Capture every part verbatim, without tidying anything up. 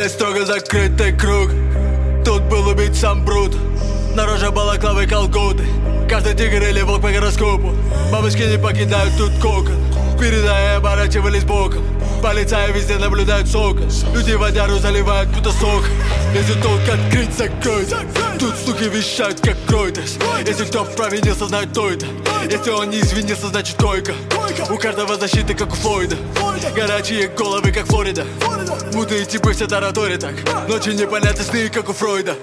Здесь строго закрытый круг. Тут был убит сам Брут. На роже балаклавы и колготы. Каждый тигр или волк по гороскопу. Бабочки не покидают тут кокон. Впереди оборачивались боком. Полицаи везде наблюдают сок. Люди водяру заливают будто сок. Если толк открыть, закройте. Тут слухи вещают как Reuters. Если кто провинился, знает кто это. Если он не извинился, значит койка. У каждого защиты, как у Флойда. Горячие головы, как Флорида. Мутные типы все тараторят так. Ночи непонятны, сны, как у Фройда.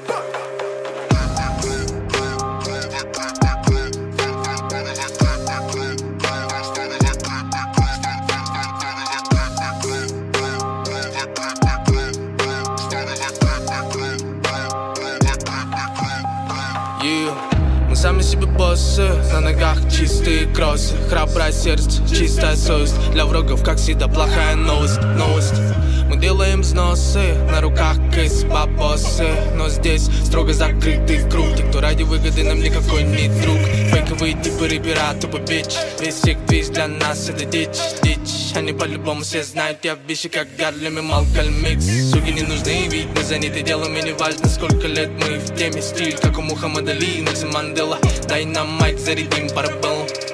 Yeah. Мы сами себе боссы, на ногах чистые кроссы. Храброе сердце, чистая совесть. Для врагов, как всегда, плохая новость, новость. Мы делаем взносы, на руках кейс бабосы. Но здесь строго закрытый круг. Те, кто ради выгоды, нам никакой не друг. Фейковые типы рэпера, тупо бич. Весь их движ для нас это дичь, дичь. Они по-любому все знают, я вещи как Гарлем и Малкольм Икс. Суки не нужны, ведь мы заняты делом. И не важно, сколько лет мы в теме. Стиль, как у Мухаммада Али, Нельсон Мандела. Дай нам майк, зарядим парабеллум.